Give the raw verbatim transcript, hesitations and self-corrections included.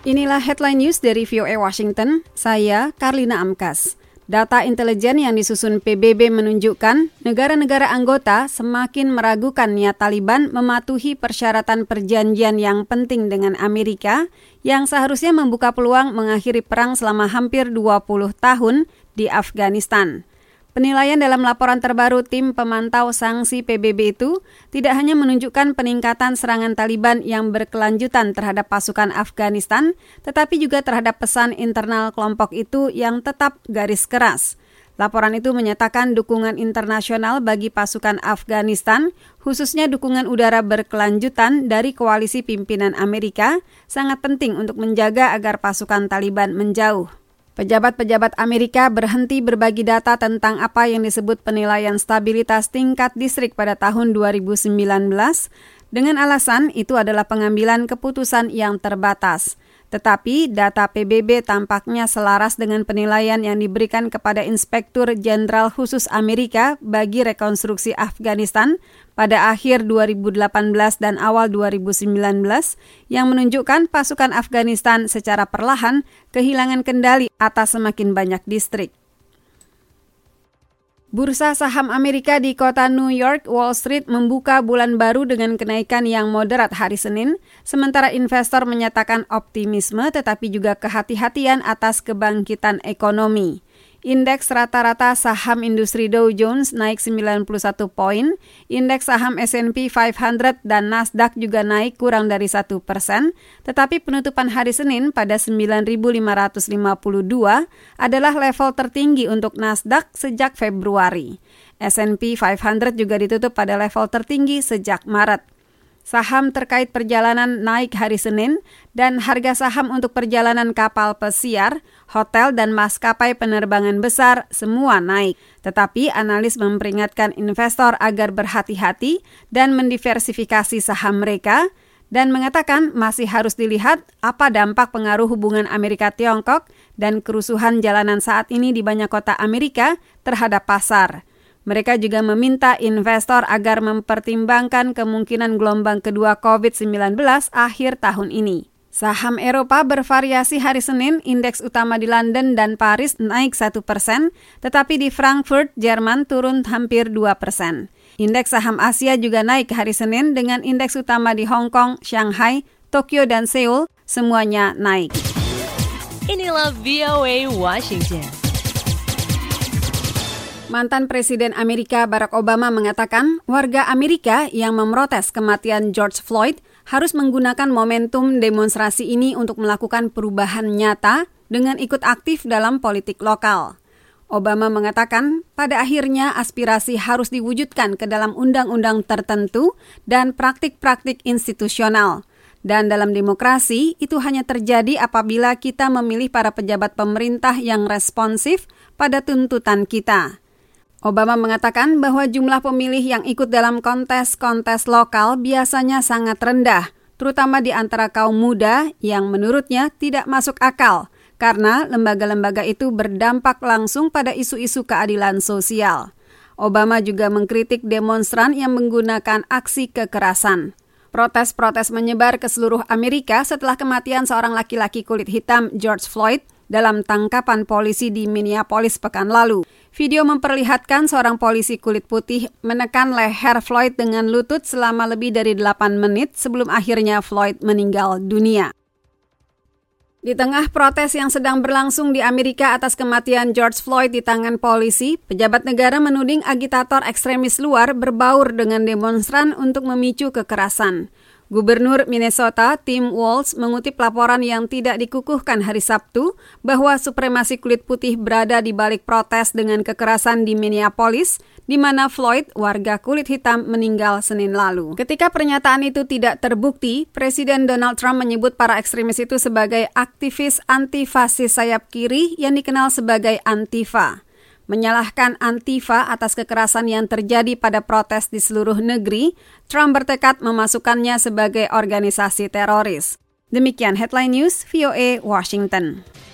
Inilah headline news dari V O A Washington, saya Karlina Amkas. Data intelijen yang disusun P B B menunjukkan negara-negara anggota semakin meragukan niat Taliban mematuhi persyaratan perjanjian yang penting dengan Amerika yang seharusnya membuka peluang mengakhiri perang selama hampir dua puluh tahun di Afghanistan. Penilaian dalam laporan terbaru tim pemantau sanksi P B B itu tidak hanya menunjukkan peningkatan serangan Taliban yang berkelanjutan terhadap pasukan Afghanistan, tetapi juga terhadap pesan internal kelompok itu yang tetap garis keras. Laporan itu menyatakan dukungan internasional bagi pasukan Afghanistan, khususnya dukungan udara berkelanjutan dari koalisi pimpinan Amerika, sangat penting untuk menjaga agar pasukan Taliban menjauh. Pejabat-pejabat Amerika berhenti berbagi data tentang apa yang disebut penilaian stabilitas tingkat distrik pada tahun dua ribu sembilan belas dengan alasan itu adalah pengambilan keputusan yang terbatas. Tetapi data P B B tampaknya selaras dengan penilaian yang diberikan kepada Inspektur Jenderal Khusus Amerika bagi rekonstruksi Afghanistan pada akhir dua ribu delapan belas dan awal dua ribu sembilan belas yang menunjukkan pasukan Afghanistan secara perlahan kehilangan kendali atas semakin banyak distrik. Bursa saham Amerika di kota New York, Wall Street membuka bulan baru dengan kenaikan yang moderat hari Senin, sementara investor menyatakan optimisme tetapi juga kehati-hatian atas kebangkitan ekonomi. Indeks rata-rata saham industri Dow Jones naik sembilan puluh satu poin, indeks saham S and P lima ratus dan Nasdaq juga naik kurang dari satu persen, tetapi penutupan hari Senin pada sembilan ribu lima ratus lima puluh dua adalah level tertinggi untuk Nasdaq sejak Februari. S and P lima ratus juga ditutup pada level tertinggi sejak Maret. Saham terkait perjalanan naik hari Senin dan harga saham untuk perjalanan kapal pesiar, hotel dan maskapai penerbangan besar semua naik. Tetapi analis memperingatkan investor agar berhati-hati dan mendiversifikasi saham mereka dan mengatakan masih harus dilihat apa dampak pengaruh hubungan Amerika-Tiongkok dan kerusuhan jalanan saat ini di banyak kota Amerika terhadap pasar. Mereka juga meminta investor agar mempertimbangkan kemungkinan gelombang kedua covid sembilan belas akhir tahun ini. Saham Eropa bervariasi hari Senin, indeks utama di London dan Paris naik satu persen, tetapi di Frankfurt, Jerman turun hampir dua persen. Indeks saham Asia juga naik hari Senin dengan indeks utama di Hong Kong, Shanghai, Tokyo, dan Seoul semuanya naik. Inilah V O A Washington. Mantan Presiden Amerika Barack Obama mengatakan warga Amerika yang memprotes kematian George Floyd harus menggunakan momentum demonstrasi ini untuk melakukan perubahan nyata dengan ikut aktif dalam politik lokal. Obama mengatakan pada akhirnya aspirasi harus diwujudkan ke dalam undang-undang tertentu dan praktik-praktik institusional. Dan dalam demokrasi, itu hanya terjadi apabila kita memilih para pejabat pemerintah yang responsif pada tuntutan kita. Obama mengatakan bahwa jumlah pemilih yang ikut dalam kontes-kontes lokal biasanya sangat rendah, terutama di antara kaum muda yang menurutnya tidak masuk akal, karena lembaga-lembaga itu berdampak langsung pada isu-isu keadilan sosial. Obama juga mengkritik demonstran yang menggunakan aksi kekerasan. Protes-protes menyebar ke seluruh Amerika setelah kematian seorang laki-laki kulit hitam George Floyd dalam tangkapan polisi di Minneapolis pekan lalu. Video memperlihatkan seorang polisi kulit putih menekan leher Floyd dengan lutut selama lebih dari delapan menit sebelum akhirnya Floyd meninggal dunia. Di tengah protes yang sedang berlangsung di Amerika atas kematian George Floyd di tangan polisi, pejabat negara menuding agitator ekstremis luar berbaur dengan demonstran untuk memicu kekerasan. Gubernur Minnesota Tim Walz mengutip laporan yang tidak dikukuhkan hari Sabtu bahwa supremasi kulit putih berada di balik protes dengan kekerasan di Minneapolis, di mana Floyd, warga kulit hitam, meninggal Senin lalu. Ketika pernyataan itu tidak terbukti, Presiden Donald Trump menyebut para ekstremis itu sebagai aktivis anti-fasis sayap kiri yang dikenal sebagai Antifa. Menyalahkan Antifa atas kekerasan yang terjadi pada protes di seluruh negeri, Trump bertekad memasukkannya sebagai organisasi teroris. Demikian headline news V O A Washington.